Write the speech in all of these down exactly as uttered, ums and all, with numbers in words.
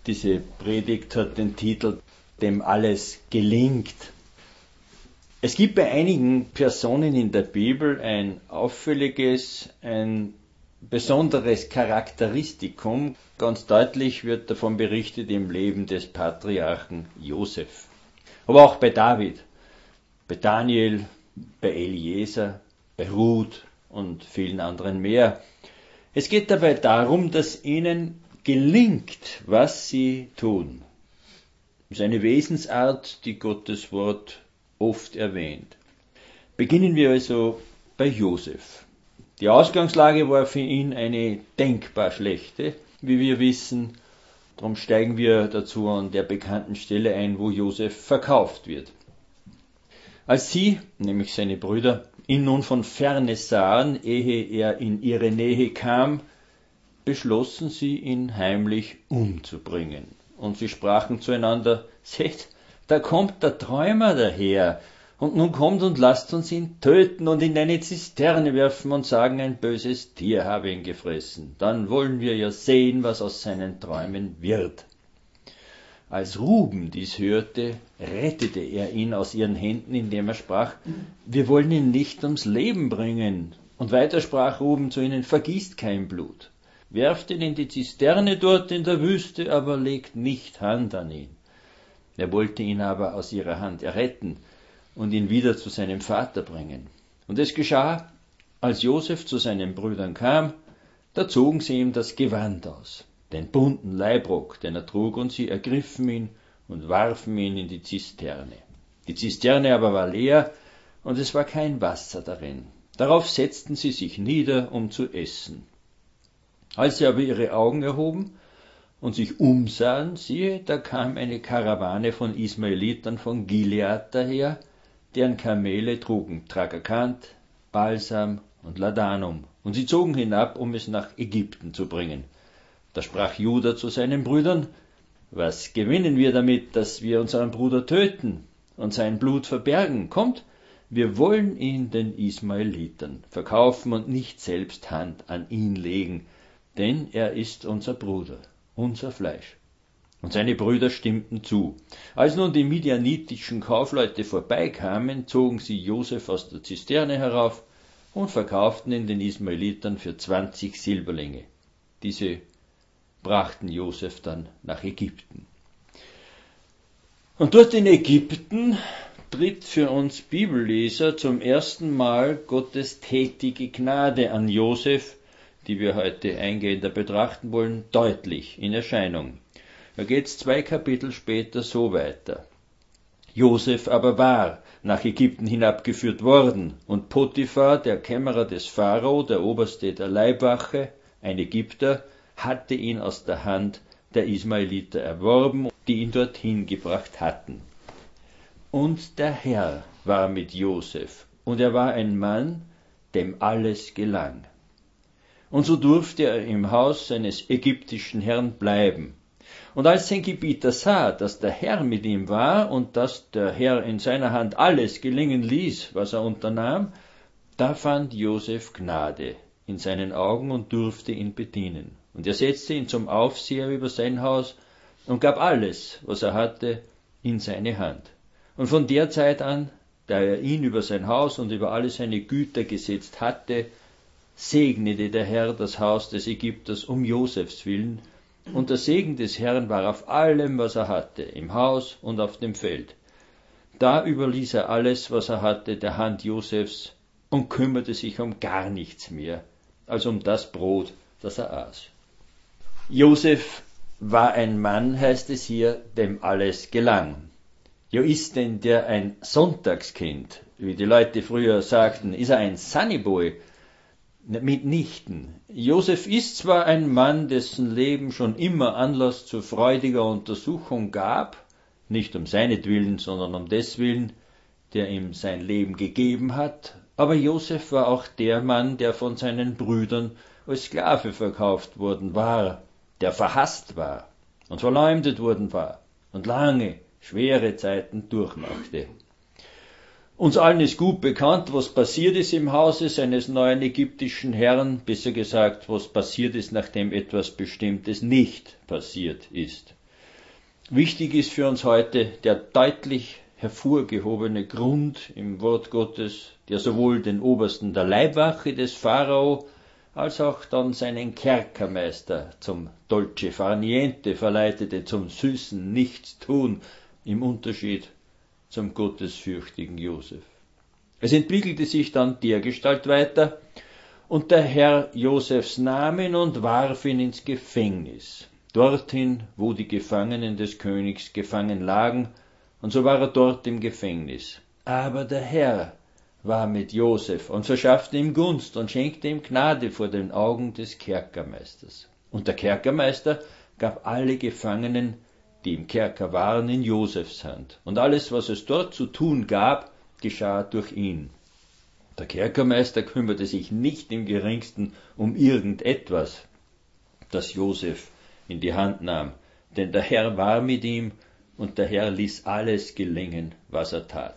Diese Predigt hat den Titel "Dem alles gelingt". Es gibt bei einigen Personen in der Bibel ein auffälliges, ein besonderes Charakteristikum. Ganz deutlich wird davon berichtet im Leben des Patriarchen Josef. Aber auch bei David, bei Daniel, bei Eliezer, bei Ruth und vielen anderen mehr. Es geht dabei darum, dass ihnen gelingt, was sie tun. Das ist eine Wesensart, die Gottes Wort oft erwähnt. Beginnen wir also bei Josef. Die Ausgangslage war für ihn eine denkbar schlechte, wie wir wissen. Darum steigen wir dazu an der bekannten Stelle ein, wo Josef verkauft wird. Als sie, nämlich seine Brüder, ihn nun von ferne sahen, ehe er in ihre Nähe kam, beschlossen sie, ihn heimlich umzubringen. Und sie sprachen zueinander: Seht, da kommt der Träumer daher, und nun kommt und lasst uns ihn töten und in eine Zisterne werfen und sagen, ein böses Tier habe ihn gefressen. Dann wollen wir ja sehen, was aus seinen Träumen wird. Als Ruben dies hörte, rettete er ihn aus ihren Händen, indem er sprach: Wir wollen ihn nicht ums Leben bringen. Und weiter sprach Ruben zu ihnen: Vergießt kein Blut. Werft ihn in die Zisterne dort in der Wüste, aber legt nicht Hand an ihn. Er wollte ihn aber aus ihrer Hand erretten und ihn wieder zu seinem Vater bringen. Und es geschah, als Josef zu seinen Brüdern kam, da zogen sie ihm das Gewand aus, den bunten Leibrock, den er trug, und sie ergriffen ihn und warfen ihn in die Zisterne. Die Zisterne aber war leer, und es war kein Wasser darin. Darauf setzten sie sich nieder, um zu essen. Als sie aber ihre Augen erhoben und sich umsahen, siehe, da kam eine Karawane von Ismaelitern von Gilead daher, deren Kamele trugen Tragakant, Balsam und Ladanum, und sie zogen hinab, um es nach Ägypten zu bringen. Da sprach Juda zu seinen Brüdern: Was gewinnen wir damit, dass wir unseren Bruder töten und sein Blut verbergen? Kommt, wir wollen ihn den Ismaelitern verkaufen und nicht selbst Hand an ihn legen, denn er ist unser Bruder, unser Fleisch. Und seine Brüder stimmten zu. Als nun die midianitischen Kaufleute vorbeikamen, zogen sie Josef aus der Zisterne herauf und verkauften ihn den Ismaelitern für zwanzig Silberlinge. Diese brachten Josef dann nach Ägypten. Und dort in Ägypten tritt für uns Bibelleser zum ersten Mal Gottes tätige Gnade an Josef, die wir heute eingehender betrachten wollen, deutlich in Erscheinung. Da geht's zwei Kapitel später so weiter. Josef aber war nach Ägypten hinabgeführt worden, und Potiphar, der Kämmerer des Pharao, der Oberste der Leibwache, ein Ägypter, hatte ihn aus der Hand der Ismaeliter erworben, die ihn dorthin gebracht hatten. Und der Herr war mit Josef, und er war ein Mann, dem alles gelang. Und so durfte er im Haus seines ägyptischen Herrn bleiben. Und als sein Gebieter sah, dass der Herr mit ihm war und dass der Herr in seiner Hand alles gelingen ließ, was er unternahm, da fand Josef Gnade in seinen Augen und durfte ihn bedienen. Und er setzte ihn zum Aufseher über sein Haus und gab alles, was er hatte, in seine Hand. Und von der Zeit an, da er ihn über sein Haus und über alle seine Güter gesetzt hatte, segnete der Herr das Haus des Ägypters um Josefs willen, und der Segen des Herrn war auf allem, was er hatte, im Haus und auf dem Feld. Da überließ er alles, was er hatte, der Hand Josefs und kümmerte sich um gar nichts mehr, als um das Brot, das er aß. Josef war ein Mann, heißt es hier, dem alles gelang. Ja, ist denn der ein Sonntagskind, wie die Leute früher sagten? Ist er ein Sunnyboy? Mitnichten. Josef ist zwar ein Mann, dessen Leben schon immer Anlass zu freudiger Untersuchung gab, nicht um seinetwillen, sondern um deswillen, der ihm sein Leben gegeben hat, aber Josef war auch der Mann, der von seinen Brüdern als Sklave verkauft worden war, der verhasst war und verleumdet worden war und lange, schwere Zeiten durchmachte. Uns allen ist gut bekannt, was passiert ist im Hause seines neuen ägyptischen Herrn, besser gesagt, was passiert ist, nachdem etwas Bestimmtes nicht passiert ist. Wichtig ist für uns heute der deutlich hervorgehobene Grund im Wort Gottes, der sowohl den Obersten der Leibwache des Pharao als auch dann seinen Kerkermeister zum dolce far niente verleitete, zum süßen Nichtstun, im Unterschied zum gottesfürchtigen Josef. Es entwickelte sich dann dergestalt weiter, und der Herr Josefs nahm ihn und warf ihn ins Gefängnis, dorthin, wo die Gefangenen des Königs gefangen lagen, und so war er dort im Gefängnis. Aber der Herr war mit Josef und verschaffte ihm Gunst und schenkte ihm Gnade vor den Augen des Kerkermeisters. Und der Kerkermeister gab alle Gefangenen, die im Kerker waren, in Josefs Hand. Und alles, was es dort zu tun gab, geschah durch ihn. Der Kerkermeister kümmerte sich nicht im geringsten um irgendetwas, das Josef in die Hand nahm, denn der Herr war mit ihm und der Herr ließ alles gelingen, was er tat.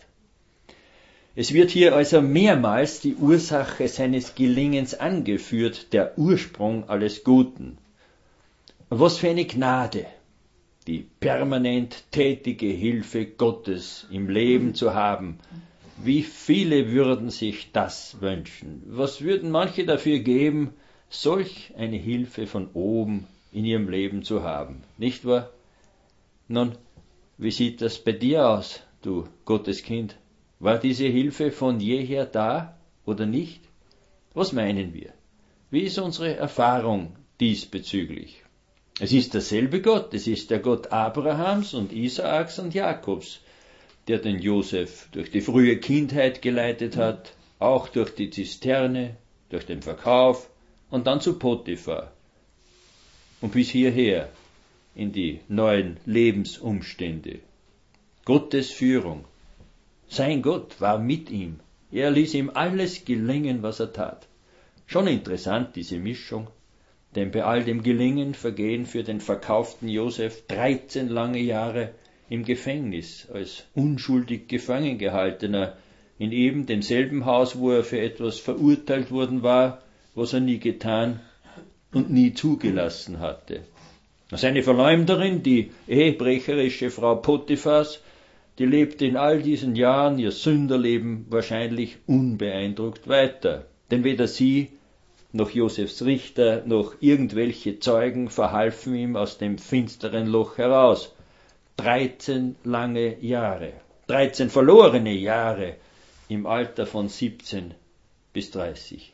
Es wird hier also mehrmals die Ursache seines Gelingens angeführt, der Ursprung alles Guten. Was für eine Gnade, die permanent tätige Hilfe Gottes im Leben zu haben. Wie viele würden sich das wünschen? Was würden manche dafür geben, solch eine Hilfe von oben in ihrem Leben zu haben, nicht wahr? Nun, wie sieht das bei dir aus, du Gotteskind? War diese Hilfe von jeher da oder nicht? Was meinen wir? Wie ist unsere Erfahrung diesbezüglich? Es ist derselbe Gott, es ist der Gott Abrahams und Isaaks und Jakobs, der den Josef durch die frühe Kindheit geleitet hat, auch durch die Zisterne, durch den Verkauf und dann zu Potiphar und bis hierher in die neuen Lebensumstände. Gottes Führung. Sein Gott war mit ihm. Er ließ ihm alles gelingen, was er tat. Schon interessant, diese Mischung. Denn bei all dem Gelingen vergehen für den verkauften Josef dreizehn lange Jahre im Gefängnis als unschuldig gefangen gehaltener, in eben demselben Haus, wo er für etwas verurteilt worden war, was er nie getan und nie zugelassen hatte. Seine Verleumderin, die ehebrecherische Frau Potiphars, die lebte in all diesen Jahren ihr Sünderleben wahrscheinlich unbeeindruckt weiter, denn weder sie noch Josefs Richter noch irgendwelche Zeugen verhalfen ihm aus dem finsteren Loch heraus. Dreizehn lange Jahre, dreizehn verlorene Jahre im Alter von siebzehn bis dreißig.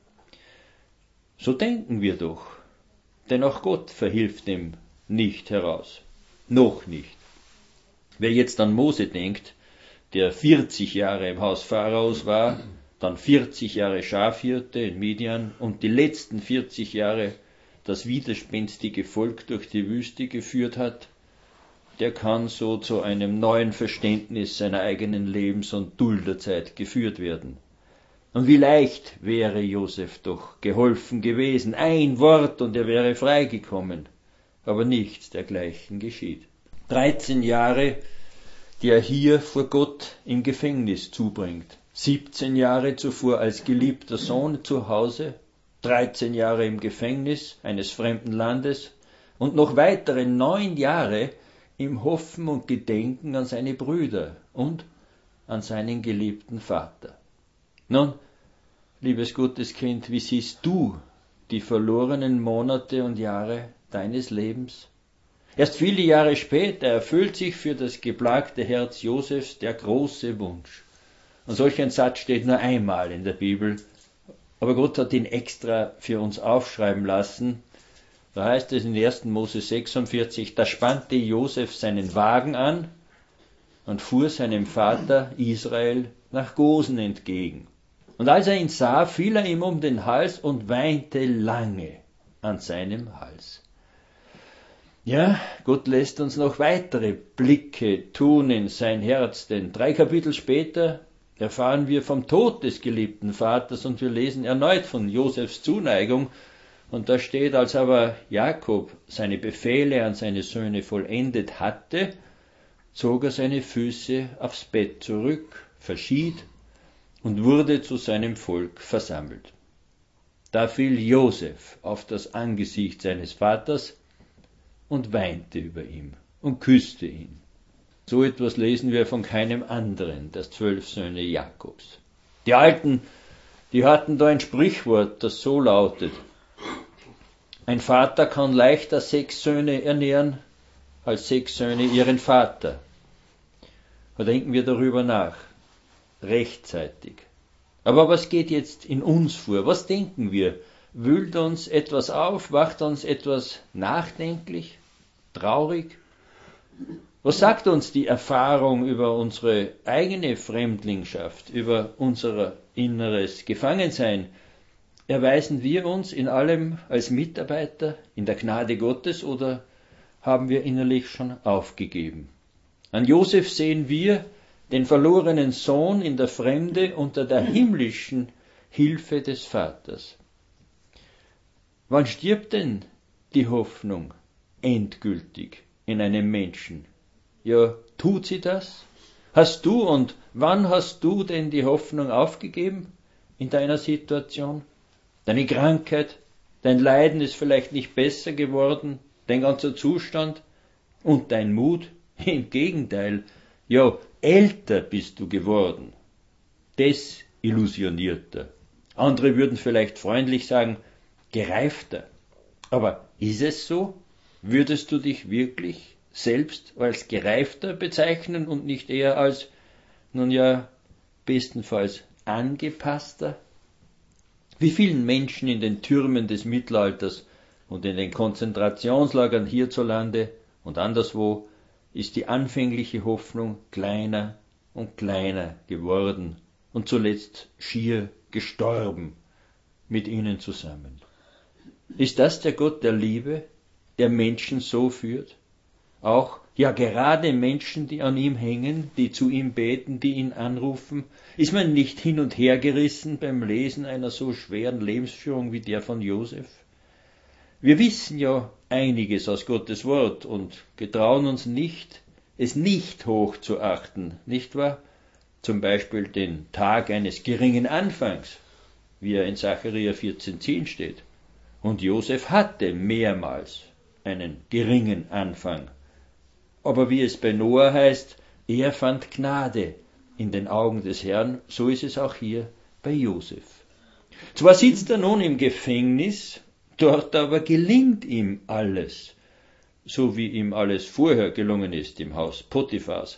So denken wir doch, denn auch Gott verhilft ihm nicht heraus. Noch nicht. Wer jetzt an Mose denkt, der vierzig Jahre im Haus Pharaos war, dann vierzig Jahre Schafhirte in Midian und die letzten vierzig Jahre das widerspenstige Volk durch die Wüste geführt hat, der kann so zu einem neuen Verständnis seiner eigenen Lebens- und Dulderzeit geführt werden. Und wie leicht wäre Josef doch geholfen gewesen, ein Wort und er wäre freigekommen, aber nichts dergleichen geschieht. Dreizehn Jahre, die er hier vor Gott im Gefängnis zubringt, siebzehn Jahre zuvor als geliebter Sohn zu Hause, dreizehn Jahre im Gefängnis eines fremden Landes und noch weitere neun Jahre im Hoffen und Gedenken an seine Brüder und an seinen geliebten Vater. Nun, liebes Gotteskind, wie siehst du die verlorenen Monate und Jahre deines Lebens? Erst viele Jahre später erfüllt sich für das geplagte Herz Josefs der große Wunsch. Und solch ein Satz steht nur einmal in der Bibel, aber Gott hat ihn extra für uns aufschreiben lassen. Da heißt es in ersten Mose sechsundvierzig, da spannte Josef seinen Wagen an und fuhr seinem Vater Israel nach Gosen entgegen. Und als er ihn sah, fiel er ihm um den Hals und weinte lange an seinem Hals. Ja, Gott lässt uns noch weitere Blicke tun in sein Herz, denn drei Kapitel später erfahren wir vom Tod des geliebten Vaters und wir lesen erneut von Josefs Zuneigung. Und da steht, als aber Jakob seine Befehle an seine Söhne vollendet hatte, zog er seine Füße aufs Bett zurück, verschied und wurde zu seinem Volk versammelt. Da fiel Josef auf das Angesicht seines Vaters und weinte über ihm und küsste ihn. So etwas lesen wir von keinem anderen, der zwölf Söhne Jakobs. Die Alten, die hatten da ein Sprichwort, das so lautet: Ein Vater kann leichter sechs Söhne ernähren, als sechs Söhne ihren Vater. Da denken wir darüber nach, rechtzeitig. Aber was geht jetzt in uns vor? Was denken wir? Wühlt uns etwas auf? Macht uns etwas nachdenklich? Traurig? Was sagt uns die Erfahrung über unsere eigene Fremdlingschaft, über unser inneres Gefangensein? Erweisen wir uns in allem als Mitarbeiter in der Gnade Gottes oder haben wir innerlich schon aufgegeben? An Josef sehen wir den verlorenen Sohn in der Fremde unter der himmlischen Hilfe des Vaters. Wann stirbt denn die Hoffnung endgültig in einem Menschen? Ja, tut sie das? Hast du und wann hast du denn die Hoffnung aufgegeben in deiner Situation? Deine Krankheit, dein Leiden ist vielleicht nicht besser geworden, dein ganzer Zustand und dein Mut, im Gegenteil, ja, älter bist du geworden, desillusionierter. Andere würden vielleicht freundlich sagen, gereifter. Aber ist es so? Würdest du dich wirklich selbst als gereifter bezeichnen und nicht eher als, nun ja, bestenfalls angepasster? Wie vielen Menschen in den Türmen des Mittelalters und in den Konzentrationslagern hierzulande und anderswo ist die anfängliche Hoffnung kleiner und kleiner geworden und zuletzt schier gestorben mit ihnen zusammen. Ist das der Gott der Liebe, der Menschen so führt? Auch, ja gerade Menschen, die an ihm hängen, die zu ihm beten, die ihn anrufen? Ist man nicht hin und her gerissen beim Lesen einer so schweren Lebensführung wie der von Josef? Wir wissen ja einiges aus Gottes Wort und getrauen uns nicht, es nicht hoch zu achten, nicht wahr? Zum Beispiel den Tag eines geringen Anfangs, wie er in Sacharja vierzehn zehn steht. Und Josef hatte mehrmals einen geringen Anfang. Aber wie es bei Noah heißt, er fand Gnade in den Augen des Herrn, so ist es auch hier bei Josef. Zwar sitzt er nun im Gefängnis, dort aber gelingt ihm alles, so wie ihm alles vorher gelungen ist im Haus Potiphars.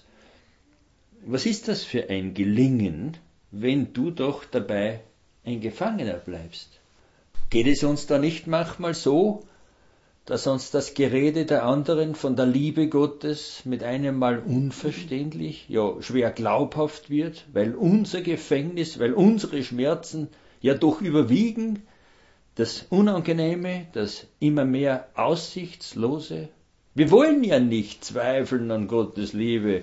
Was ist das für ein Gelingen, wenn du doch dabei ein Gefangener bleibst? Geht es uns da nicht manchmal so, dass uns das Gerede der anderen von der Liebe Gottes mit einem Mal unverständlich, ja schwer glaubhaft wird, weil unser Gefängnis, weil unsere Schmerzen ja doch überwiegen, das Unangenehme, das immer mehr Aussichtslose? Wir wollen ja nicht zweifeln an Gottes Liebe,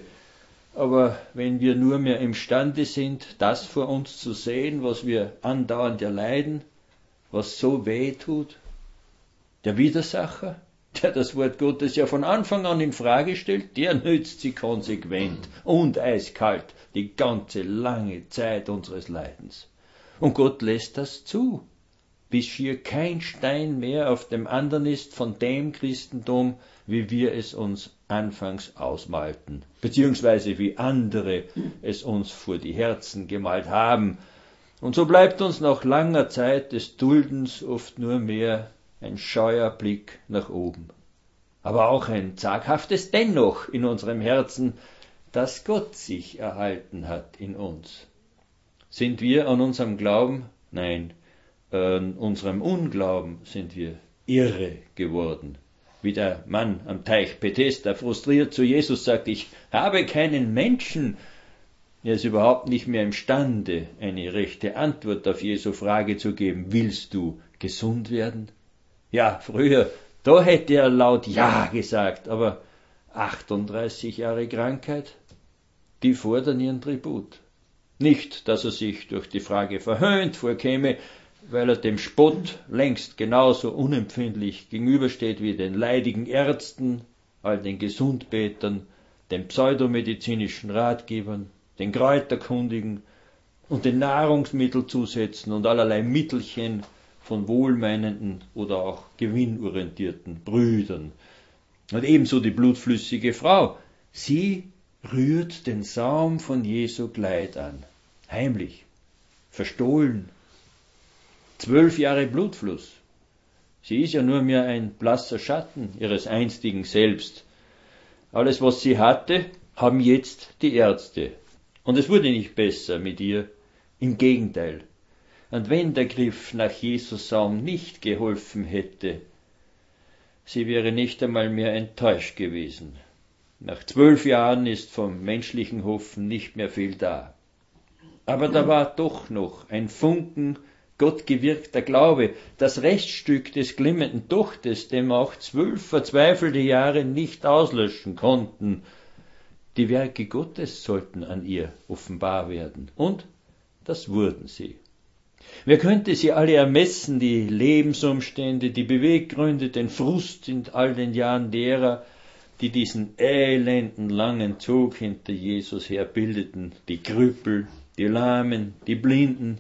aber wenn wir nur mehr imstande sind, das vor uns zu sehen, was wir andauernd erleiden, was so weh tut, der Widersacher, der das Wort Gottes ja von Anfang an in Frage stellt, der nützt sie konsequent und eiskalt die ganze lange Zeit unseres Leidens. Und Gott lässt das zu, bis schier kein Stein mehr auf dem anderen ist von dem Christentum, wie wir es uns anfangs ausmalten, beziehungsweise wie andere es uns vor die Herzen gemalt haben. Und so bleibt uns nach langer Zeit des Duldens oft nur mehr ein scheuer Blick nach oben. Aber auch ein zaghaftes Dennoch in unserem Herzen, dass Gott sich erhalten hat in uns. Sind wir an unserem Glauben? Nein, an unserem Unglauben sind wir irre geworden. Wie der Mann am Teich Bethesda frustriert zu Jesus sagt, ich habe keinen Menschen. Er ist überhaupt nicht mehr imstande, eine rechte Antwort auf Jesu Frage zu geben. Willst du gesund werden? Ja, früher, da hätte er laut Ja gesagt, aber achtunddreißig Jahre Krankheit, die fordern ihren Tribut. Nicht, dass er sich durch die Frage verhöhnt vorkäme, weil er dem Spott längst genauso unempfindlich gegenübersteht wie den leidigen Ärzten, all den Gesundbetern, den pseudomedizinischen Ratgebern, den Kräuterkundigen und den Nahrungsmittelzusätzen und allerlei Mittelchen von wohlmeinenden oder auch gewinnorientierten Brüdern. Und ebenso die blutflüssige Frau. Sie rührt den Saum von Jesu Kleid an. Heimlich. Verstohlen. Zwölf Jahre Blutfluss. Sie ist ja nur mehr ein blasser Schatten ihres einstigen Selbst. Alles, was sie hatte, haben jetzt die Ärzte. Und es wurde nicht besser mit ihr. Im Gegenteil. Und wenn der Griff nach Jesus Saum nicht geholfen hätte, sie wäre nicht einmal mehr enttäuscht gewesen. Nach zwölf Jahren ist vom menschlichen Hoffen nicht mehr viel da. Aber da war doch noch ein Funken gottgewirkter Glaube, das Reststück des glimmenden Dochtes, dem auch zwölf verzweifelte Jahre nicht auslöschen konnten. Die Werke Gottes sollten an ihr offenbar werden. Und das wurden sie. Wer könnte sie alle ermessen, die Lebensumstände, die Beweggründe, den Frust in all den Jahren derer, die diesen elenden langen Zug hinter Jesus her bildeten, die Krüppel, die Lahmen, die Blinden,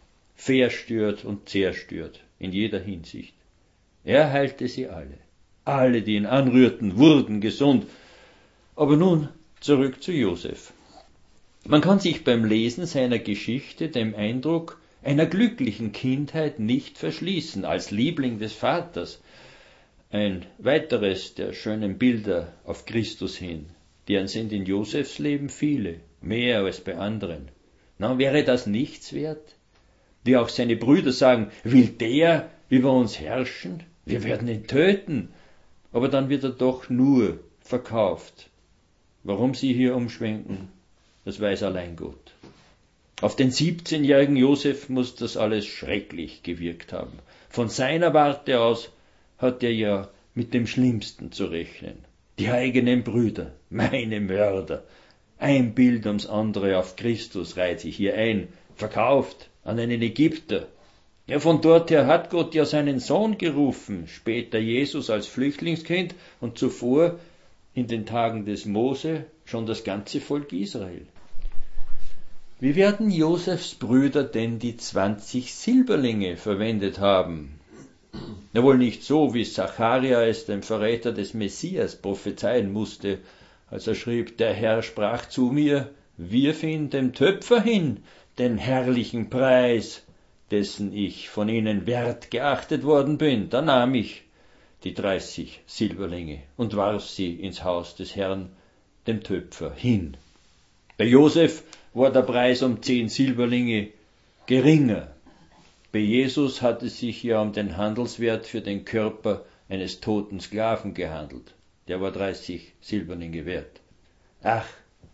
verstört und zerstört in jeder Hinsicht. Er heilte sie alle. Alle, die ihn anrührten, wurden gesund. Aber nun zurück zu Josef. Man kann sich beim Lesen seiner Geschichte dem Eindruck einer glücklichen Kindheit nicht verschließen, als Liebling des Vaters. Ein weiteres der schönen Bilder auf Christus hin. Deren sind in Josefs Leben viele, mehr als bei anderen. Na, wäre das nichts wert? Wie auch seine Brüder sagen, will der über uns herrschen? Wir werden ihn töten. Aber dann wird er doch nur verkauft. Warum sie hier umschwenken, das weiß allein Gott. Auf den siebzehnjährigen Josef muss das alles schrecklich gewirkt haben. Von seiner Warte aus hat er ja mit dem Schlimmsten zu rechnen. Die eigenen Brüder, meine Mörder. Ein Bild ums andere auf Christus reiht sich hier ein, verkauft an einen Ägypter. Ja, von dort her hat Gott ja seinen Sohn gerufen, später Jesus als Flüchtlingskind und zuvor in den Tagen des Mose schon das ganze Volk Israel. Wie werden Josefs Brüder denn die zwanzig Silberlinge verwendet haben? Na wohl nicht so, wie Zacharia es dem Verräter des Messias prophezeien musste, als er schrieb, der Herr sprach zu mir, wirf ihn dem Töpfer hin, den herrlichen Preis, dessen ich von ihnen wert geachtet worden bin. Da nahm ich die dreißig Silberlinge und warf sie ins Haus des Herrn, dem Töpfer, hin. Bei Josef war der Preis um zehn Silberlinge geringer. Bei Jesus hat es sich ja um den Handelswert für den Körper eines toten Sklaven gehandelt. Der war dreißig Silberlinge wert. Ach,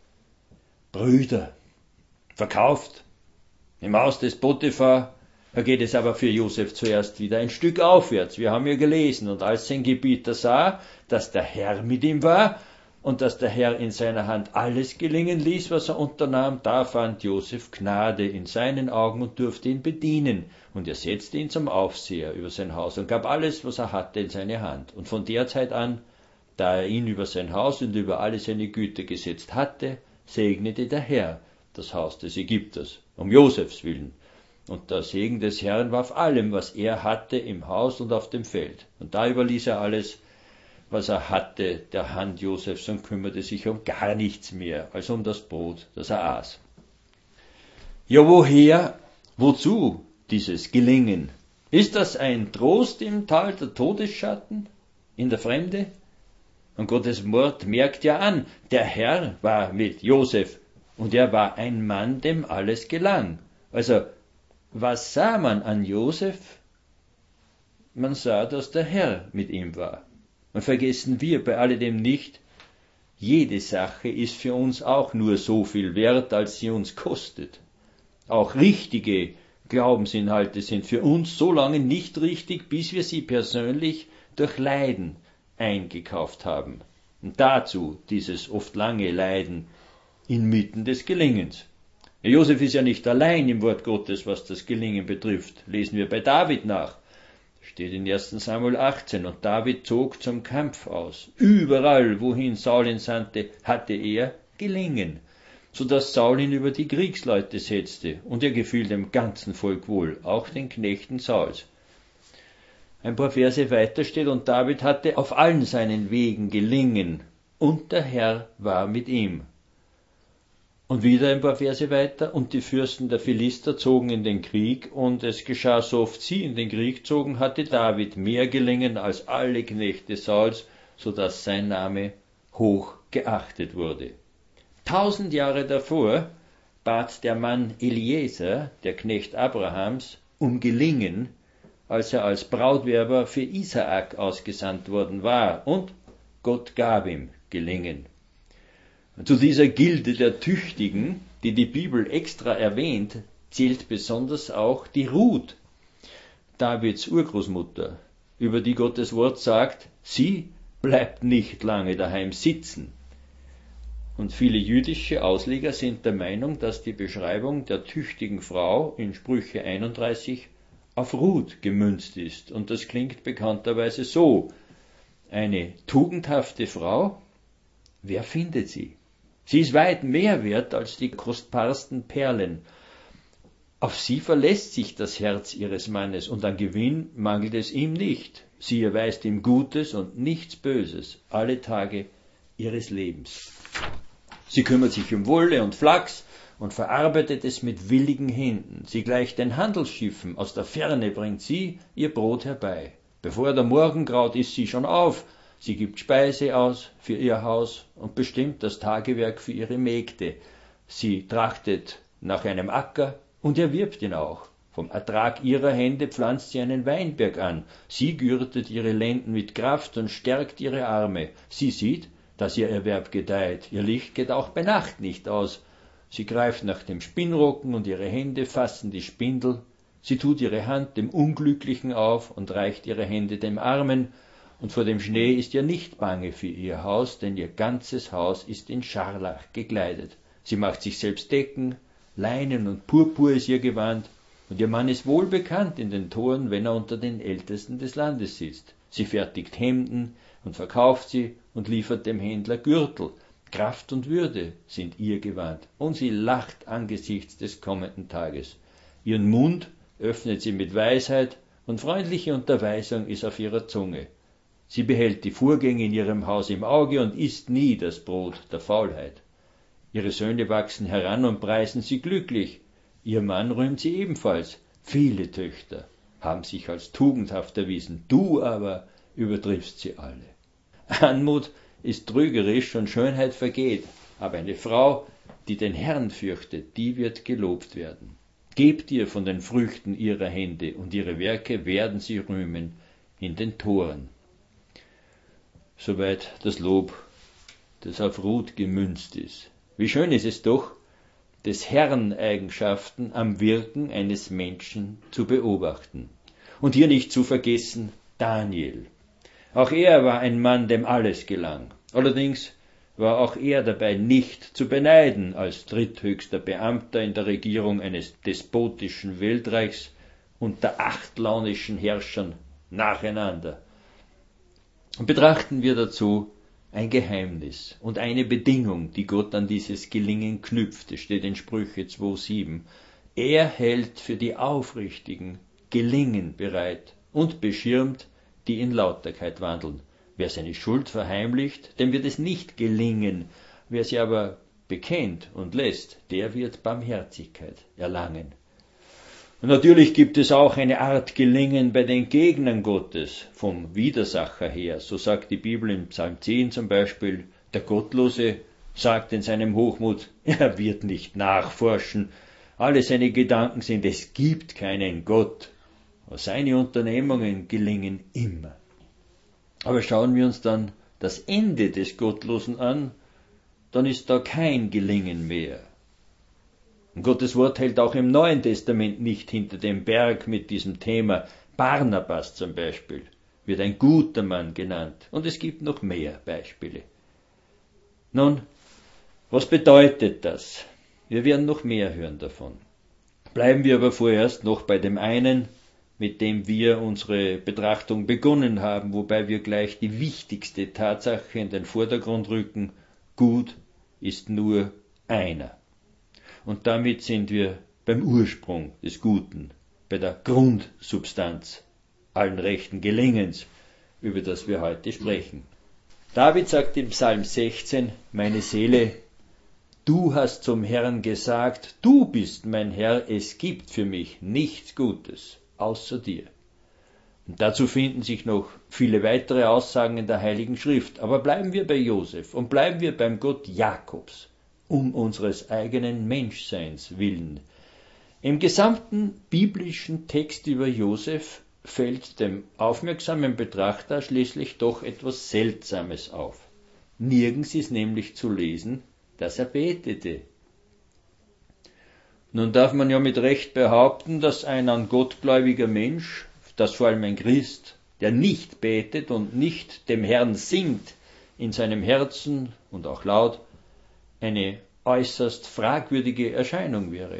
Brüder, verkauft. Im Haus des Potiphar, da geht es aber für Josef zuerst wieder ein Stück aufwärts. Wir haben ja gelesen, und als sein Gebieter sah, dass der Herr mit ihm war und dass der Herr in seiner Hand alles gelingen ließ, was er unternahm, da fand Josef Gnade in seinen Augen und durfte ihn bedienen. Und er setzte ihn zum Aufseher über sein Haus und gab alles, was er hatte, in seine Hand. Und von der Zeit an, da er ihn über sein Haus und über alle seine Güter gesetzt hatte, segnete der Herr das Haus des Ägypters, um Josefs willen. Und der Segen des Herrn war auf allem, was er hatte, im Haus und auf dem Feld. Und da überließ er alles, was er hatte, der Hand Josefs und kümmerte sich um gar nichts mehr, als um das Brot, das er aß. Ja, woher, wozu dieses Gelingen? Ist das ein Trost im Tal der Todesschatten, in der Fremde? Und Gottes Wort merkt ja an, der Herr war mit Josef und er war ein Mann, dem alles gelang. Also, was sah man an Josef? Man sah, dass der Herr mit ihm war. Und vergessen wir bei alledem nicht, jede Sache ist für uns auch nur so viel wert, als sie uns kostet. Auch richtige Glaubensinhalte sind für uns so lange nicht richtig, bis wir sie persönlich durch Leiden eingekauft haben. Und dazu dieses oft lange Leiden inmitten des Gelingens. Josef ist ja nicht allein im Wort Gottes, was das Gelingen betrifft. Lesen wir bei David nach. Steht in erster Samuel achtzehn. Und David zog zum Kampf aus. Überall, wohin Saul ihn sandte, hatte er Gelingen, so dass Saul ihn über die Kriegsleute setzte. Und er gefiel dem ganzen Volk wohl, auch den Knechten Sauls. ein paar Verse weiter steht, und David hatte auf allen seinen Wegen Gelingen, und der Herr war mit ihm. Und wieder ein paar Verse weiter, und die Fürsten der Philister zogen in den Krieg, und es geschah, so oft sie in den Krieg zogen, hatte David mehr Gelingen als alle Knechte Sauls, so dass sein Name hoch geachtet wurde. Tausend Jahre davor bat der Mann Eliezer, der Knecht Abrahams, um Gelingen, als er als Brautwerber für Isaak ausgesandt worden war, und Gott gab ihm Gelingen. Zu dieser Gilde der Tüchtigen, die die Bibel extra erwähnt, zählt besonders auch die Ruth, Davids Urgroßmutter, über die Gottes Wort sagt, sie bleibt nicht lange daheim sitzen. Und viele jüdische Ausleger sind der Meinung, dass die Beschreibung der tüchtigen Frau in Sprüche einunddreißig auf Ruth gemünzt ist. Und das klingt bekannterweise so: Eine tugendhafte Frau, wer findet sie? Sie ist weit mehr wert als die kostbarsten Perlen. Auf sie verlässt sich das Herz ihres Mannes, und an Gewinn mangelt es ihm nicht. Sie erweist ihm Gutes und nichts Böses alle Tage ihres Lebens. Sie kümmert sich um Wolle und Flachs und verarbeitet es mit willigen Händen. Sie gleicht den Handelsschiffen, aus der Ferne bringt sie ihr Brot herbei. Bevor der Morgengraut ist sie schon auf. Sie gibt Speise aus für ihr Haus und bestimmt das Tagewerk für ihre Mägde. Sie trachtet nach einem Acker und erwirbt ihn auch. Vom Ertrag ihrer Hände pflanzt sie einen Weinberg an. Sie gürtet ihre Lenden mit Kraft und stärkt ihre Arme. Sie sieht, dass ihr Erwerb gedeiht. Ihr Licht geht auch bei Nacht nicht aus. Sie greift nach dem Spinnrocken und ihre Hände fassen die Spindel. Sie tut ihre Hand dem Unglücklichen auf und reicht ihre Hände dem Armen. Und vor dem Schnee ist ihr nicht bange für ihr Haus, denn ihr ganzes Haus ist in Scharlach gekleidet. Sie macht sich selbst Decken, Leinen und Purpur ist ihr Gewand, und ihr Mann ist wohlbekannt in den Toren, wenn er unter den Ältesten des Landes sitzt. Sie fertigt Hemden und verkauft sie und liefert dem Händler Gürtel. Kraft und Würde sind ihr Gewand, und sie lacht angesichts des kommenden Tages. Ihren Mund öffnet sie mit Weisheit, und freundliche Unterweisung ist auf ihrer Zunge. Sie behält die Vorgänge in ihrem Haus im Auge und isst nie das Brot der Faulheit. Ihre Söhne wachsen heran und preisen sie glücklich. Ihr Mann rühmt sie ebenfalls. Viele Töchter haben sich als tugendhaft erwiesen. Du aber übertriffst sie alle. Anmut ist trügerisch und Schönheit vergeht. Aber eine Frau, die den Herrn fürchtet, die wird gelobt werden. Gebt ihr von den Früchten ihrer Hände, und ihre Werke werden sie rühmen in den Toren. Soweit das Lob, das auf Ruth gemünzt ist. Wie schön ist es doch, des Herrn Eigenschaften am Wirken eines Menschen zu beobachten. Und hier nicht zu vergessen Daniel. Auch er war ein Mann, dem alles gelang. Allerdings war auch er dabei nicht zu beneiden als dritthöchster Beamter in der Regierung eines despotischen Weltreichs unter acht launischen Herrschern nacheinander. Und betrachten wir dazu ein Geheimnis und eine Bedingung, die Gott an dieses Gelingen knüpft. Es steht in Sprüche zwei sieben. Er hält für die Aufrichtigen Gelingen bereit und beschirmt, die in Lauterkeit wandeln. Wer seine Schuld verheimlicht, dem wird es nicht gelingen. Wer sie aber bekennt und lässt, der wird Barmherzigkeit erlangen. Und natürlich gibt es auch eine Art Gelingen bei den Gegnern Gottes, vom Widersacher her. So sagt die Bibel in Psalm zehn zum Beispiel, der Gottlose sagt in seinem Hochmut, er wird nicht nachforschen. Alle seine Gedanken sind, es gibt keinen Gott. Aber seine Unternehmungen gelingen immer. Aber schauen wir uns dann das Ende des Gottlosen an, dann ist da kein Gelingen mehr. Und Gottes Wort hält auch im Neuen Testament nicht hinter dem Berg mit diesem Thema. Barnabas zum Beispiel wird ein guter Mann genannt. Und es gibt noch mehr Beispiele. Nun, was bedeutet das? Wir werden noch mehr hören davon. Bleiben wir aber vorerst noch bei dem einen, mit dem wir unsere Betrachtung begonnen haben, wobei wir gleich die wichtigste Tatsache in den Vordergrund rücken. Gut ist nur einer. Und damit sind wir beim Ursprung des Guten, bei der Grundsubstanz allen rechten Gelingens, über das wir heute sprechen. David sagt im Psalm sechzehn, meine Seele, du hast zum Herrn gesagt, du bist mein Herr, es gibt für mich nichts Gutes, außer dir. Und dazu finden sich noch viele weitere Aussagen in der Heiligen Schrift. Aber bleiben wir bei Josef und bleiben wir beim Gott Jakobs, um unseres eigenen Menschseins willen. Im gesamten biblischen Text über Josef fällt dem aufmerksamen Betrachter schließlich doch etwas Seltsames auf. Nirgends ist nämlich zu lesen, dass er betete. Nun darf man ja mit Recht behaupten, dass ein an Gott gläubiger Mensch, dass vor allem ein Christ, der nicht betet und nicht dem Herrn singt, in seinem Herzen und auch laut, eine äußerst fragwürdige Erscheinung wäre.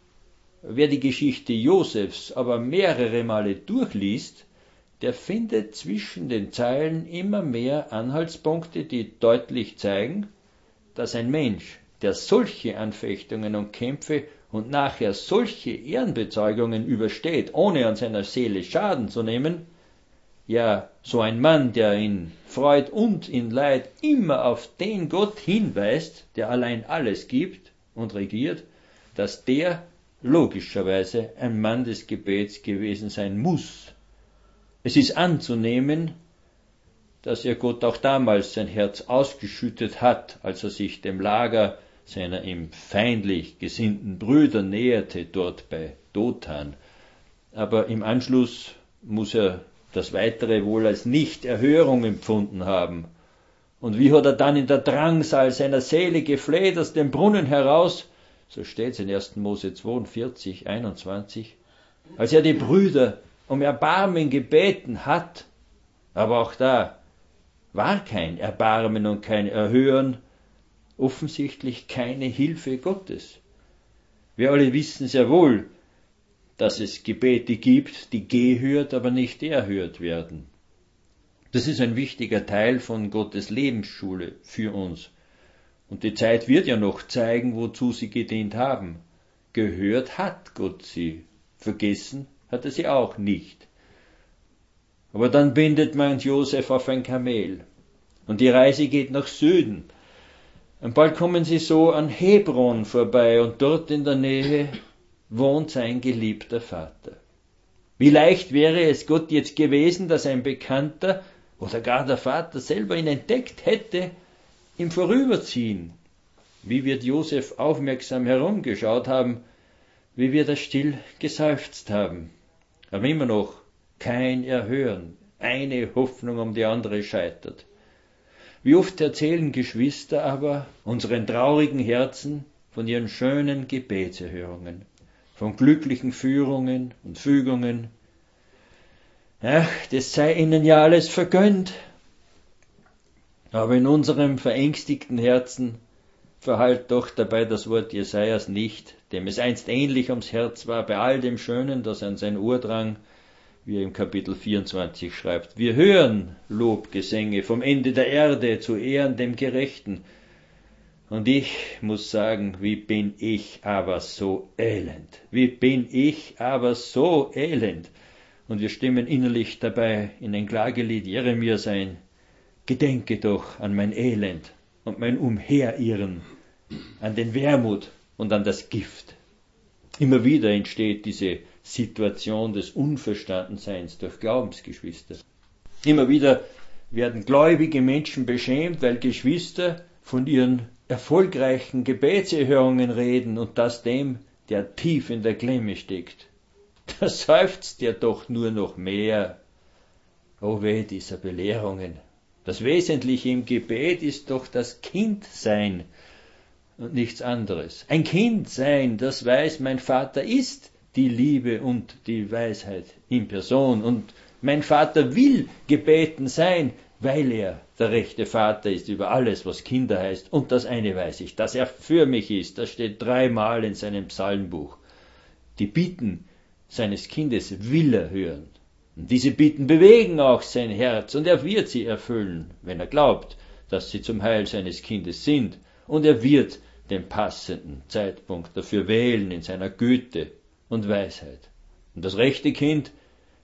Wer die Geschichte Josefs aber mehrere Male durchliest, der findet zwischen den Zeilen immer mehr Anhaltspunkte, die deutlich zeigen, dass ein Mensch, der solche Anfechtungen und Kämpfe und nachher solche Ehrenbezeugungen übersteht, ohne an seiner Seele Schaden zu nehmen, ja, so ein Mann, der in Freud und in Leid immer auf den Gott hinweist, der allein alles gibt und regiert, dass der logischerweise ein Mann des Gebets gewesen sein muss. Es ist anzunehmen, dass er Gott auch damals sein Herz ausgeschüttet hat, als er sich dem Lager seiner ihm feindlich gesinnten Brüder näherte, dort bei Dothan. Aber im Anschluss muss er das Weitere wohl als Nichterhörung empfunden haben. Und wie hat er dann in der Drangsal seiner Seele gefleht aus dem Brunnen heraus, so steht es in ersten Mose zweiundvierzig, einundzwanzig, als er die Brüder um Erbarmen gebeten hat, aber auch da war kein Erbarmen und kein Erhören, offensichtlich keine Hilfe Gottes. Wir alle wissen sehr wohl, dass es Gebete gibt, die gehört, aber nicht erhört werden. Das ist ein wichtiger Teil von Gottes Lebensschule für uns. Und die Zeit wird ja noch zeigen, wozu sie gedient haben. Gehört hat Gott sie, vergessen hat er sie auch nicht. Aber dann bindet man Josef auf ein Kamel und die Reise geht nach Süden. Und bald kommen sie so an Hebron vorbei und dort in der Nähe wohnt sein geliebter Vater. Wie leicht wäre es Gott jetzt gewesen, dass ein Bekannter oder gar der Vater selber ihn entdeckt hätte im Vorüberziehen. Wie wird Josef aufmerksam herumgeschaut haben, wie wird er still geseufzt haben. Aber immer noch kein Erhören, eine Hoffnung um die andere scheitert. Wie oft erzählen Geschwister aber unseren traurigen Herzen von ihren schönen Gebetserhörungen, von glücklichen Führungen und Fügungen. Ach, das sei ihnen ja alles vergönnt. Aber in unserem verängstigten Herzen verhallt doch dabei das Wort Jesajas nicht, dem es einst ähnlich ums Herz war, bei all dem Schönen, das an sein Ohr drang, wie er im Kapitel vierundzwanzig schreibt. Wir hören Lobgesänge vom Ende der Erde zu Ehren dem Gerechten. Und ich muss sagen, wie bin ich aber so elend. Wie bin ich aber so elend. Und wir stimmen innerlich dabei in ein Klagelied Jeremias ein. Gedenke doch an mein Elend und mein Umherirren, an den Wermut und an das Gift. Immer wieder entsteht diese Situation des Unverstandenseins durch Glaubensgeschwister. Immer wieder werden gläubige Menschen beschämt, weil Geschwister von ihren erfolgreichen Gebetserhörungen reden und das dem, der tief in der Klemme steckt. Da seufzt er doch nur noch mehr. O weh dieser Belehrungen. Das Wesentliche im Gebet ist doch das Kindsein und nichts anderes. Ein Kind sein, das weiß, mein Vater ist die Liebe und die Weisheit in Person. Und mein Vater will gebeten sein, weil er der rechte Vater ist über alles, was Kinder heißt. Und das eine weiß ich, dass er für mich ist. Das steht dreimal in seinem Psalmbuch. Die Bitten seines Kindes will er hören. Und diese Bitten bewegen auch sein Herz und er wird sie erfüllen, wenn er glaubt, dass sie zum Heil seines Kindes sind. Und er wird den passenden Zeitpunkt dafür wählen in seiner Güte und Weisheit. Und das rechte Kind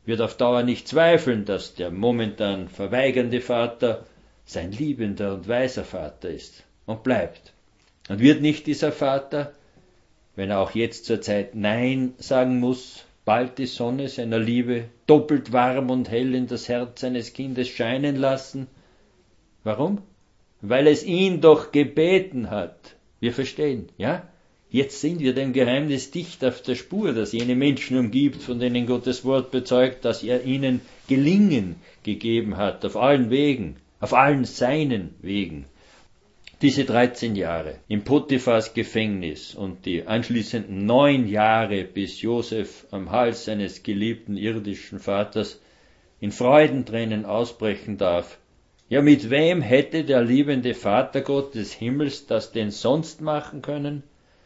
wird auf Dauer nicht zweifeln, dass der momentan verweigernde Vater sein liebender und weiser Vater ist und bleibt. Und wird nicht dieser Vater, wenn er auch jetzt zur Zeit Nein sagen muss, bald die Sonne seiner Liebe doppelt warm und hell in das Herz seines Kindes scheinen lassen? Warum? Weil es ihn doch gebeten hat. Wir verstehen, ja? Jetzt sind wir dem Geheimnis dicht auf der Spur, das jene Menschen umgibt, von denen Gottes Wort bezeugt, dass er ihnen Gelingen gegeben hat, auf allen Wegen, auf allen seinen Wegen. Diese dreizehn Jahre im Potiphars Gefängnis und die anschließenden neun Jahre, bis Josef am Hals seines geliebten irdischen Vaters in Freudentränen ausbrechen darf. Ja, mit wem hätte der liebende Vater Gott des Himmels das denn sonst machen können?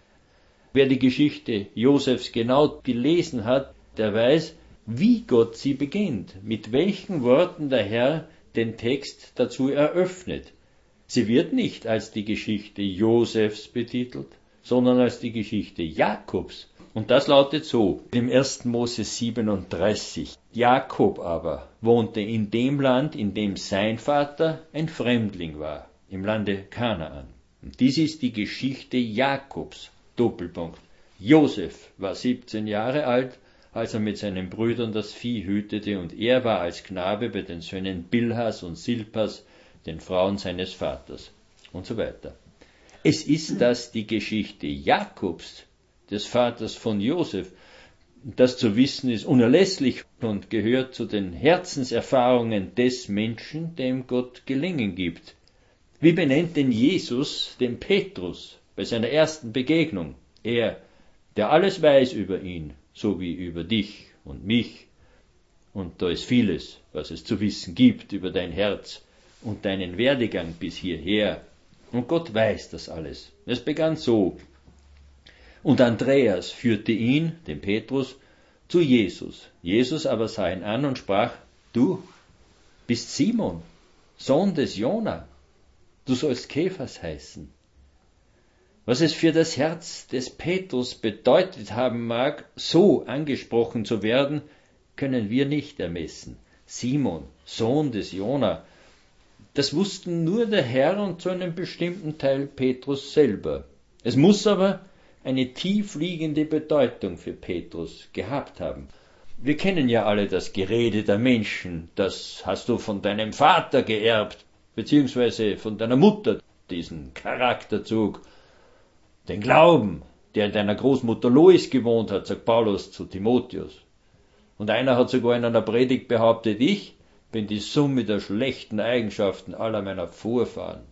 Wer die Geschichte Josefs genau gelesen hat, der weiß, wie Gott sie beginnt, mit welchen Worten der Herr den Text dazu eröffnet. Sie wird nicht als die Geschichte Josefs betitelt, sondern als die Geschichte Jakobs. Und das lautet so, im ersten Mose siebenunddreißig. Jakob aber wohnte in dem Land, in dem sein Vater ein Fremdling war, im Lande Kanaan. Und dies ist die Geschichte Jakobs. Doppelpunkt. Josef war siebzehn Jahre alt, als er mit seinen Brüdern das Vieh hütete, und er war als Knabe bei den Söhnen Bilhas und Silpas, den Frauen seines Vaters, und so weiter. Es ist das die Geschichte Jakobs, des Vaters von Josef. Das zu wissen ist unerlässlich und gehört zu den Herzenserfahrungen des Menschen, dem Gott Gelingen gibt. Wie benennt denn Jesus den Petrus bei seiner ersten Begegnung? Er, der alles weiß über ihn, so wie über dich und mich. Und da ist vieles, was es zu wissen gibt über dein Herz und deinen Werdegang bis hierher. Und Gott weiß das alles. Es begann so. Und Andreas führte ihn, den Petrus, zu Jesus. Jesus aber sah ihn an und sprach: Du bist Simon, Sohn des Jona. Du sollst Kephas heißen. Was es für das Herz des Petrus bedeutet haben mag, so angesprochen zu werden, können wir nicht ermessen. Simon, Sohn des Jona. Das wussten nur der Herr und zu einem bestimmten Teil Petrus selber. Es muss aber eine tiefliegende Bedeutung für Petrus gehabt haben. Wir kennen ja alle das Gerede der Menschen, das hast du von deinem Vater geerbt, beziehungsweise von deiner Mutter, diesen Charakterzug, den Glauben, der in deiner Großmutter Lois gewohnt hat, sagt Paulus zu Timotheus. Und einer hat sogar in einer Predigt behauptet, ich bin die Summe der schlechten Eigenschaften aller meiner Vorfahren.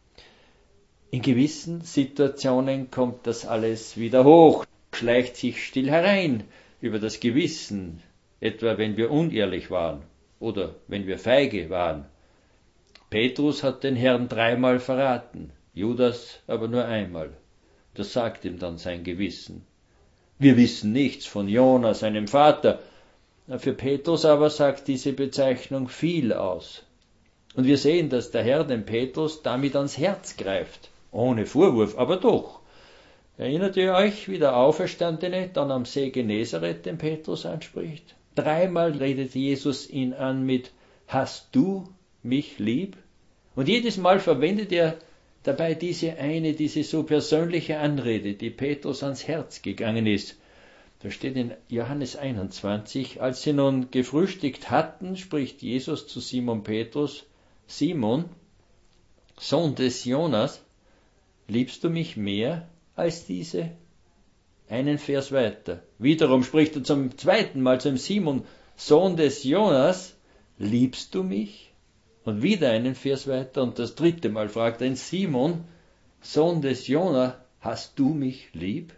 In gewissen Situationen kommt das alles wieder hoch, schleicht sich still herein über das Gewissen, etwa wenn wir unehrlich waren oder wenn wir feige waren. Petrus hat den Herrn dreimal verraten, Judas aber nur einmal. Das sagt ihm dann sein Gewissen. Wir wissen nichts von Jona, seinem Vater. Für Petrus aber sagt diese Bezeichnung viel aus. Und wir sehen, dass der Herr dem Petrus damit ans Herz greift. Ohne Vorwurf, aber doch. Erinnert ihr euch, wie der Auferstandene dann am See Genezareth den Petrus anspricht? Dreimal redet Jesus ihn an mit: Hast du mich lieb? Und jedes Mal verwendet er dabei diese eine, diese so persönliche Anrede, die Petrus ans Herz gegangen ist. Da steht in Johannes einundzwanzig, als sie nun gefrühstückt hatten, spricht Jesus zu Simon Petrus: Simon, Sohn des Jonas, liebst du mich mehr als diese? Einen Vers weiter. Wiederum spricht er zum zweiten Mal zum Simon: Sohn des Jonas, liebst du mich? Und wieder einen Vers weiter und das dritte Mal fragt er ihn: Simon, Sohn des Jona, hast du mich lieb?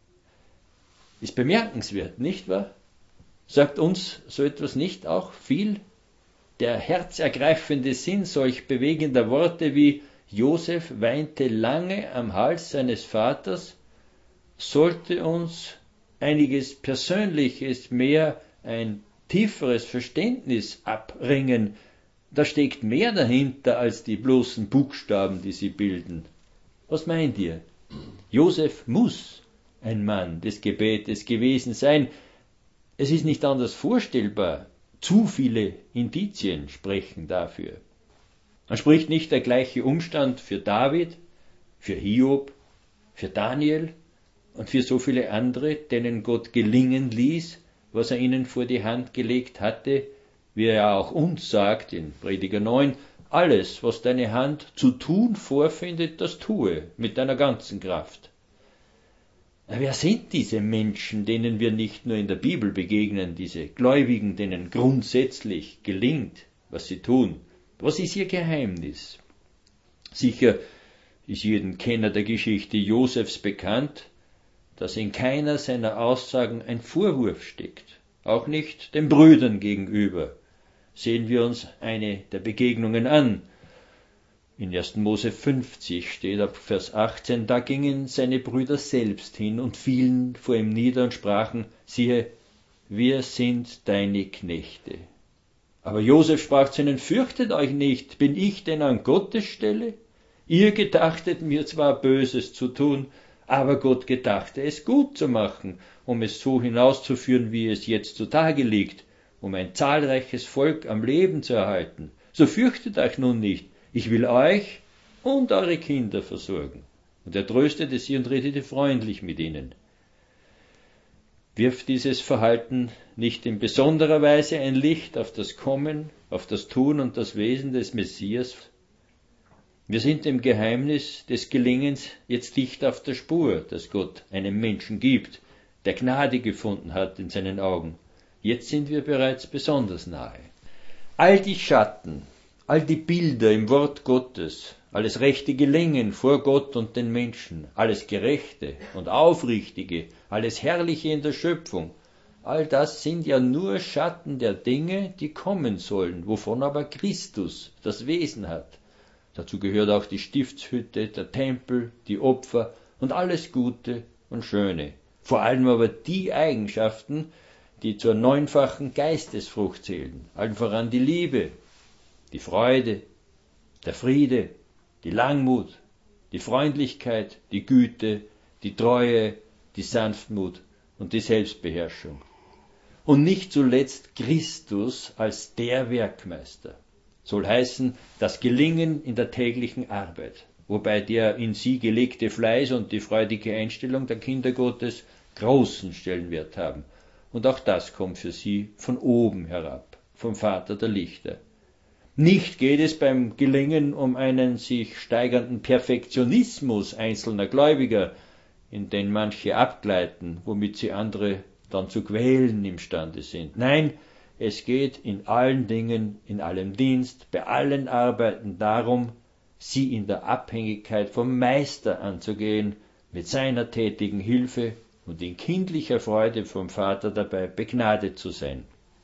Ist bemerkenswert, nicht wahr? Sagt uns so etwas nicht auch viel? Der herzergreifende Sinn solch bewegender Worte wie Josef weinte lange am Hals seines Vaters sollte uns einiges Persönliches, mehr ein tieferes Verständnis abringen. Da steckt mehr dahinter als die bloßen Buchstaben, die sie bilden. Was meint ihr? Josef muss ein Mann des Gebetes gewesen sein. Es ist nicht anders vorstellbar, Zu viele Indizien sprechen dafür. Man spricht nicht der gleiche Umstand für David, für Hiob, für Daniel und für so viele andere, denen Gott gelingen ließ, was er ihnen vor die Hand gelegt hatte, wie er auch uns sagt in Prediger neun, alles, was deine Hand zu tun vorfindet, das tue mit deiner ganzen Kraft. Wer sind diese Menschen, denen wir nicht nur in der Bibel begegnen, diese Gläubigen, denen grundsätzlich gelingt, was sie tun? Was ist ihr Geheimnis? Sicher ist jedem Kenner der Geschichte Josefs bekannt, dass in keiner seiner Aussagen ein Vorwurf steckt, auch nicht den Brüdern gegenüber. Sehen wir uns eine der Begegnungen an. In erster Mose fünfzig steht ab Vers achtzehn, da gingen seine Brüder selbst hin und fielen vor ihm nieder und sprachen, siehe, wir sind deine Knechte. Aber Josef sprach zu ihnen, fürchtet euch nicht, bin ich denn an Gottes Stelle? Ihr gedachtet mir zwar Böses zu tun, aber Gott gedachte es gut zu machen, um es so hinauszuführen, wie es jetzt zutage liegt, um ein zahlreiches Volk am Leben zu erhalten. So fürchtet euch nun nicht, ich will euch und eure Kinder versorgen. Und er tröstete sie und redete freundlich mit ihnen. Wirft dieses Verhalten nicht in besonderer Weise ein Licht auf das Kommen, auf das Tun und das Wesen des Messias? Wir sind dem Geheimnis des Gelingens jetzt dicht auf der Spur, das Gott einem Menschen gibt, der Gnade gefunden hat in seinen Augen. Jetzt sind wir bereits besonders nahe. All die Schatten, all die Bilder im Wort Gottes, alles rechte Gelingen vor Gott und den Menschen, alles Gerechte und Aufrichtige, alles Herrliche in der Schöpfung, all das sind ja nur Schatten der Dinge, die kommen sollen, wovon aber Christus das Wesen hat. Dazu gehört auch die Stiftshütte, der Tempel, die Opfer und alles Gute und Schöne. Vor allem aber die Eigenschaften, die zur neunfachen Geistesfrucht zählen, allen voran die Liebe, die Freude, der Friede, die Langmut, die Freundlichkeit, die Güte, die Treue, die Sanftmut und die Selbstbeherrschung. Und nicht zuletzt Christus als der Werkmeister. Soll heißen, das Gelingen in der täglichen Arbeit, wobei der in sie gelegte Fleiß und die freudige Einstellung der Kinder Gottes großen Stellenwert haben. Und auch das kommt für sie von oben herab, vom Vater der Lichter. Nicht geht es beim Gelingen um einen sich steigernden Perfektionismus einzelner Gläubiger, in den manche abgleiten, womit sie andere dann zu quälen imstande sind. Nein, es geht in allen Dingen, in allem Dienst, bei allen Arbeiten darum, sie in der Abhängigkeit vom Meister anzugehen, mit seiner tätigen Hilfe und in kindlicher Freude vom Vater dabei begnadet zu sein.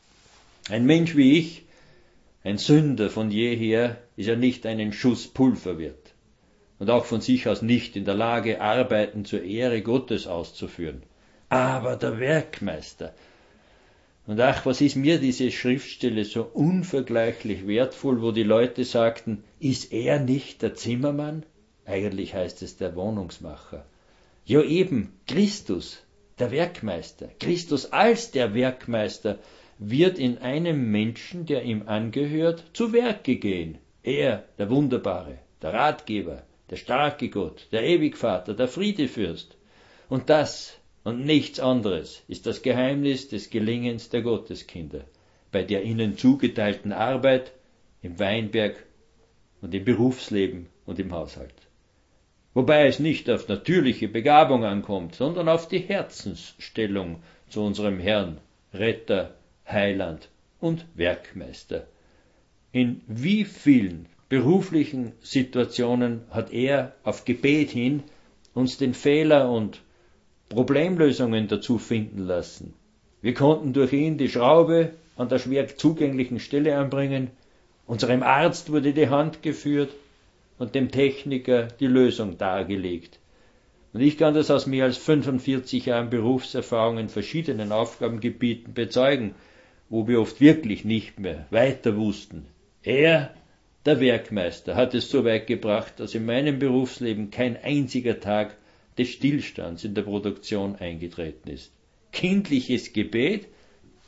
Ein Mensch wie ich, ein Sünder von jeher, ist ja nicht einen Schuss Pulver wert und auch von sich aus nicht in der Lage, Arbeiten zur Ehre Gottes auszuführen. Aber der Werkmeister, und ach, was ist mir diese Schriftstelle so unvergleichlich wertvoll, wo die Leute sagten, ist er nicht der Zimmermann? Eigentlich heißt es der Wohnungsmacher. Ja eben, Christus, der Werkmeister, Christus als der Werkmeister, wird in einem Menschen, der ihm angehört, zu Werke gehen. Er, der Wunderbare, der Ratgeber, der starke Gott, der Ewigvater, der Friedefürst. Und das und nichts anderes ist das Geheimnis des Gelingens der Gotteskinder, bei der ihnen zugeteilten Arbeit im Weinberg und im Berufsleben und im Haushalt. Wobei es nicht auf natürliche Begabung ankommt, sondern auf die Herzensstellung zu unserem Herrn, Retter, Heiland und Werkmeister. In wie vielen beruflichen Situationen hat er auf Gebet hin uns den Fehler und Problemlösungen dazu finden lassen. Wir konnten durch ihn die Schraube an der schwer zugänglichen Stelle anbringen, unserem Arzt wurde die Hand geführt und dem Techniker die Lösung dargelegt. Und ich kann das aus mehr als fünfundvierzig Jahren Berufserfahrung in verschiedenen Aufgabengebieten bezeugen, wo wir oft wirklich nicht mehr weiter wussten. Er, der Werkmeister, hat es so weit gebracht, dass in meinem Berufsleben kein einziger Tag des Stillstands in der Produktion eingetreten ist. Kindliches Gebet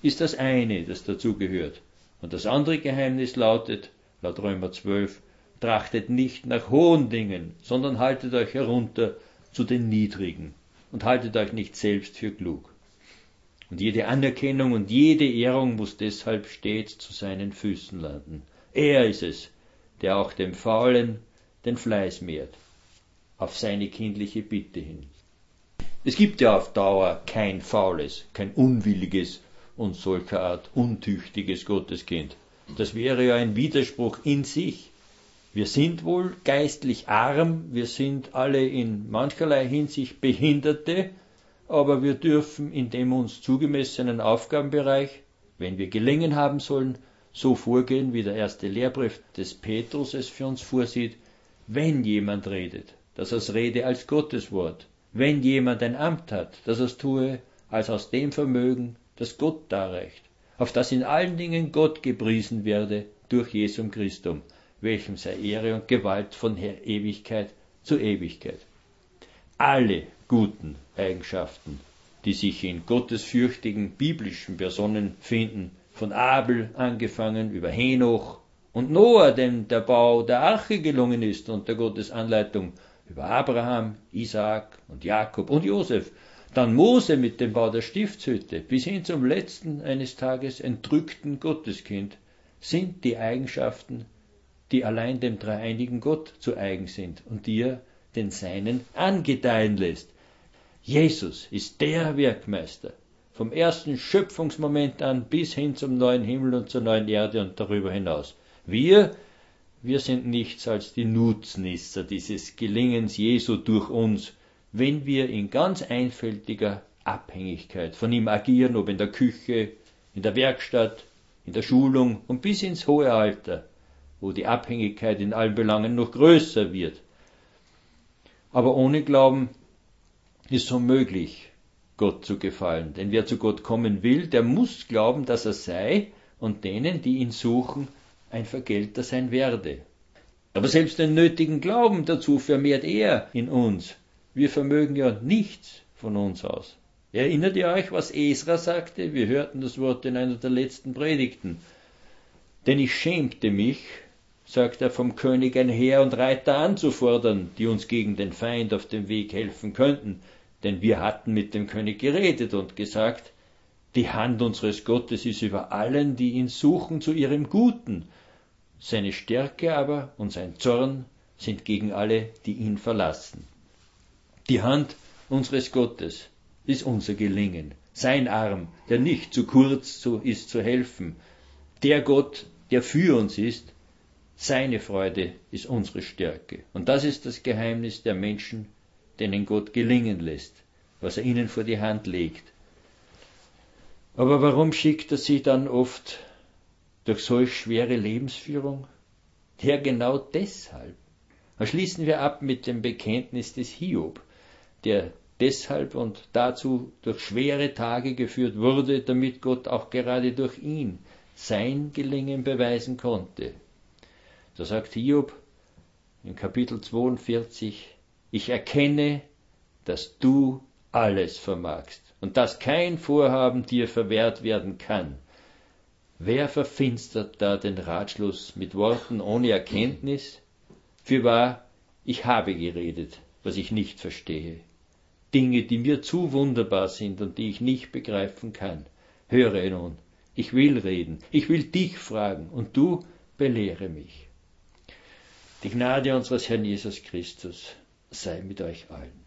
ist das eine, das dazugehört. Und das andere Geheimnis lautet, laut Römer zwölf, trachtet nicht nach hohen Dingen, sondern haltet euch herunter zu den Niedrigen und haltet euch nicht selbst für klug. Und jede Anerkennung und jede Ehrung muss deshalb stets zu seinen Füßen landen. Er ist es, der auch dem Faulen den Fleiß mehrt, auf seine kindliche Bitte hin. Es gibt ja auf Dauer kein faules, kein unwilliges und solcher Art untüchtiges Gotteskind. Das wäre ja ein Widerspruch in sich. Wir sind wohl geistlich arm, wir sind alle in mancherlei Hinsicht Behinderte, aber wir dürfen in dem uns zugemessenen Aufgabenbereich, wenn wir gelingen haben sollen, so vorgehen, wie der erste Lehrbrief des Petrus es für uns vorsieht, wenn jemand redet, dass er es rede als Gotteswort, wenn jemand ein Amt hat, dass er es tue als aus dem Vermögen, das Gott darreicht, auf das in allen Dingen Gott gepriesen werde durch Jesum Christum, welchem sei Ehre und Gewalt von Ewigkeit zu Ewigkeit. Alle guten Eigenschaften, die sich in gottesfürchtigen biblischen Personen finden, von Abel angefangen über Henoch und Noah, dem der Bau der Arche gelungen ist unter Gottes Anleitung, über Abraham, Isaak und Jakob und Josef, dann Mose mit dem Bau der Stiftshütte, bis hin zum letzten eines Tages entrückten Gotteskind, sind die Eigenschaften, die allein dem dreieinigen Gott zu eigen sind und die er den Seinen angedeihen lässt. Jesus ist der Werkmeister, vom ersten Schöpfungsmoment an bis hin zum neuen Himmel und zur neuen Erde und darüber hinaus. Wir, wir sind nichts als die Nutznießer dieses Gelingens Jesu durch uns, wenn wir in ganz einfältiger Abhängigkeit von ihm agieren, ob in der Küche, in der Werkstatt, in der Schulung und bis ins hohe Alter, wo die Abhängigkeit in allen Belangen noch größer wird. Aber ohne Glauben ist es unmöglich, Gott zu gefallen. Denn wer zu Gott kommen will, der muss glauben, dass er sei und denen, die ihn suchen, ein Vergelter sein werde. Aber selbst den nötigen Glauben dazu vermehrt er in uns. Wir vermögen ja nichts von uns aus. Erinnert ihr euch, was Esra sagte? Wir hörten das Wort in einer der letzten Predigten. Denn ich schämte mich, sagt er, vom König ein Heer und Reiter anzufordern, die uns gegen den Feind auf dem Weg helfen könnten. Denn wir hatten mit dem König geredet und gesagt, die Hand unseres Gottes ist über allen, die ihn suchen, zu ihrem Guten. Seine Stärke aber und sein Zorn sind gegen alle, die ihn verlassen. Die Hand unseres Gottes ist unser Gelingen, sein Arm, der nicht zu kurz ist zu helfen. Der Gott, der für uns ist, seine Freude ist unsere Stärke. Und das ist das Geheimnis der Menschen, denen Gott gelingen lässt, was er ihnen vor die Hand legt. Aber warum schickt er sie dann oft durch solch schwere Lebensführung? Ja, genau deshalb. Da schließen wir ab mit dem Bekenntnis des Hiob, der deshalb und dazu durch schwere Tage geführt wurde, damit Gott auch gerade durch ihn sein Gelingen beweisen konnte. Da sagt Hiob in Kapitel zweiundvierzig, ich erkenne, dass du alles vermagst und dass kein Vorhaben dir verwehrt werden kann. Wer verfinstert da den Ratschluss mit Worten ohne Erkenntnis? Fürwahr, ich habe geredet, was ich nicht verstehe. Dinge, die mir zu wunderbar sind und die ich nicht begreifen kann. Höre nun, ich will reden, ich will dich fragen und du belehre mich. Die Gnade unseres Herrn Jesus Christus sei mit euch allen.